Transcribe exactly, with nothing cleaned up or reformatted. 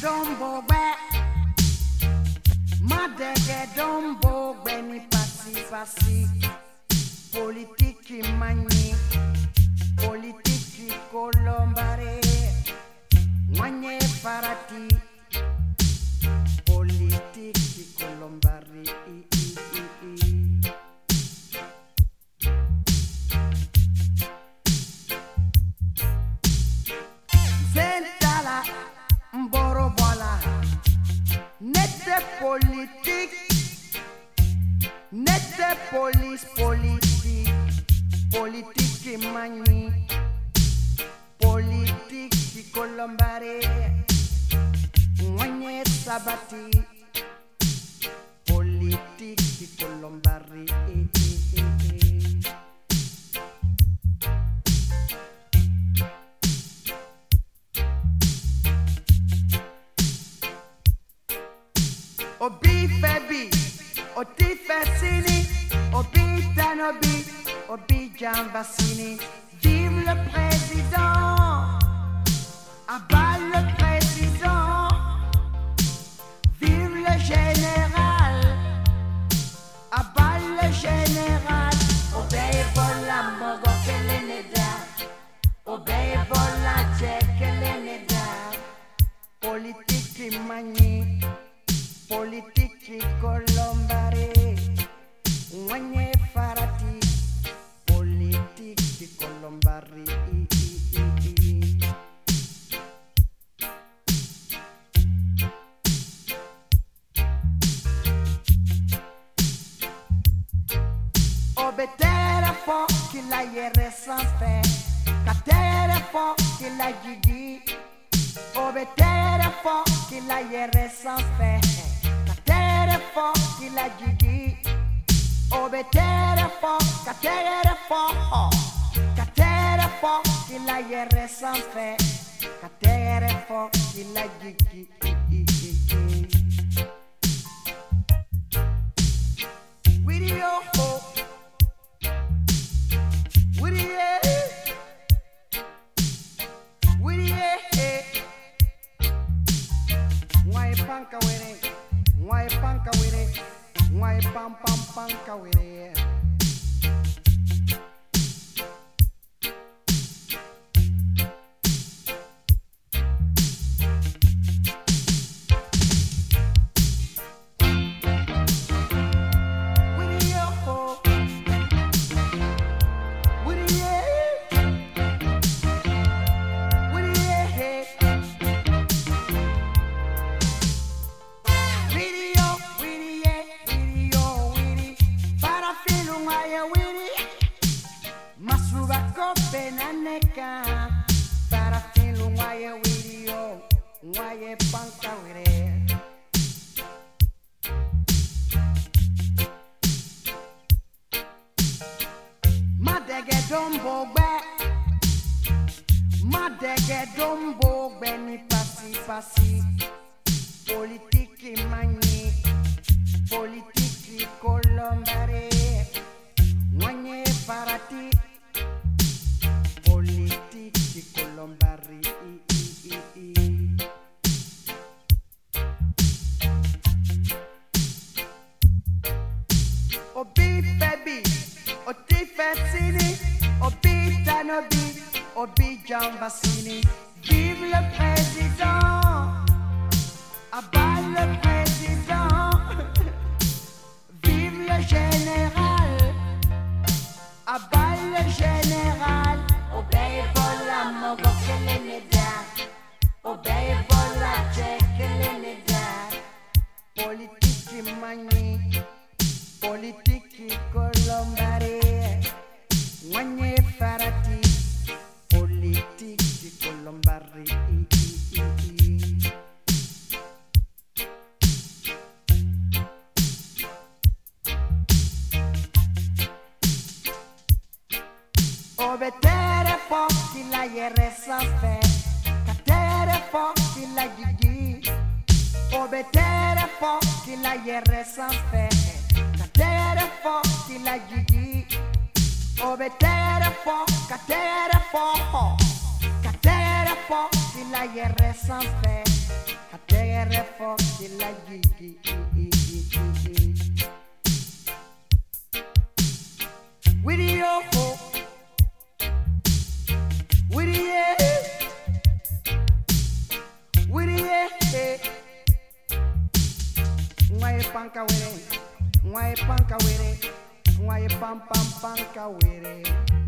dombo gbe, madege dombo gbe ni pasi pasi. Politiki mani, politiki kolombare, mwanye parati. Politiki kolombare, i i i i. Zentala mboro bola, nete politik, nete polis politik, politiki mani, politiki kolombare, mwanye sabati, politiki kolombare, eh, eh, eh, eh. Obi febi, oti fesini, obi tanobi, obi janvasini. Vive le président, abat le président. Vive le général, abat le général. Obey bola mogo keleneda, obey bola chekeleneda. Politiki mani, politiki kolombare, mwanye farati. Politiki kolombare, i i i i. Obetere fo ki la yere sans fe, katere fo ki la jigi. Obetere fo ki la yere sans fe, katere fo ki la jigi. Obetere fo, katere fo, katere fo ki la yere sans fe, katere fo ki la jigi. Video ho, video, video. Why panka with it? Why panka with it? Why pam pam panka with it? Para filo waye video, waye panka wire. Madege dombo gbe, madege dombo gbe ni pasi pasi. Politiki mani, politiki kolombare, mwanye parati. Politiki kolombari, i i i i. Obi febi, oti fesini, obi tanobi, obi janvasini. Vive le président, abat le président. Vive le général, abat le général. Obey bola mogo keleneda, obey bola chekeleneda. Politiki mani, politiki kolombare, mwanye farati. Politiki kolombare, i i i i. Obetere fo ki la yere sans fe, katere fo ki la jigi. Obetere fo ki la yere sans fe, katere fo ki la jigi. Obetere fo, katere fo, katere fo ki la yere sans fe. katere fo kila gigi. With your hope, with your, with your, Mwai panka were, mwai panka were, mwai pam pam panka were.